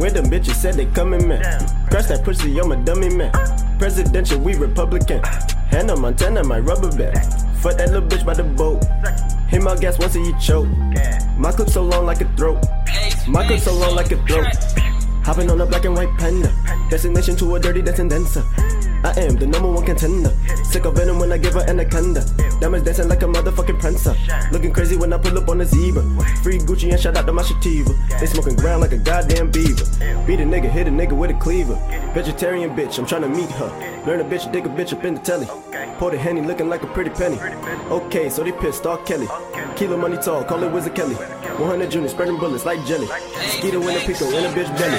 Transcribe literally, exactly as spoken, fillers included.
Where them bitches said they coming, man. Crash that pussy, I'm a dummy, man. Presidential, we Republican. Hannah Montana, my rubber band. Fuck that little bitch by the boat. Hit my gas once and you choke. My clip so long like a throat. My clip so long like a throat. Hopping on a black and white panda. Destination to a dirty descendanza. I am the number one contender. Sick of venom when I give her anaconda. Diamonds dancing like a motherfucking prancer. Looking crazy when I pull up on a zebra. Free Gucci and shout out to my sativa. They smoking ground like a goddamn beaver. Beat a nigga, hit a nigga with a cleaver. Vegetarian bitch, I'm tryna meet her. Learn a bitch, dig a bitch up in the telly. Pour the Henny looking like a pretty penny. Okay, so they pissed off Kelly. Kilo money tall, call it Wizard Kelly. one hundred juniors spreading bullets like jelly. Skeeter in a pico in a bitch belly.